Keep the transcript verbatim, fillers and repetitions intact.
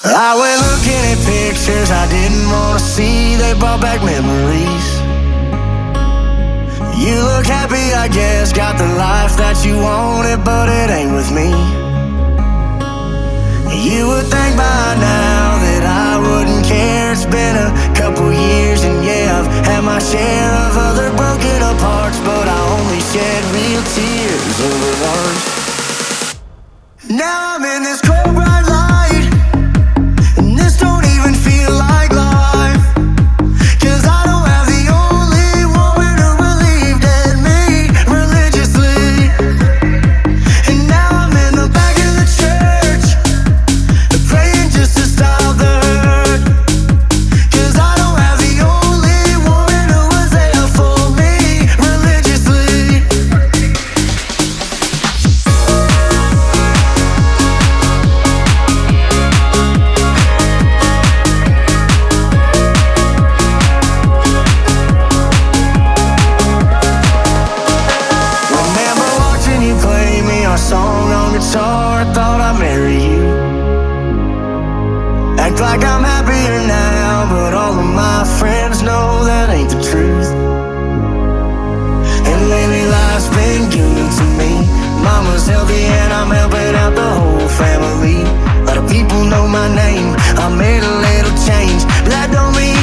I went looking at pictures I didn't want to see. They brought back memories. You look happy, I guess. Got the life that you wanted, but it ain't with me. You would think by now that I wouldn't care. It's been a couple years, and yeah, I've had my share of other broken apart, but I only shed real tears over ours. Now I'm in this cold bright light, and this don't even feel like life, 'cause I don't have the only woman who believed in me religiously. And now I'm in the back of the church, praying just to stop the hurt, 'cause I don't have the only woman who was there for me religiously. Remember watching you play me our song on guitar. I thought I'd marry you. Act like I'm happier now, but all of my friends know that ain't the truth. And lately life's been good to me. Mama's healthy and I'm helping out the whole family. A lot of people know my name, I made a little change, but that don't mean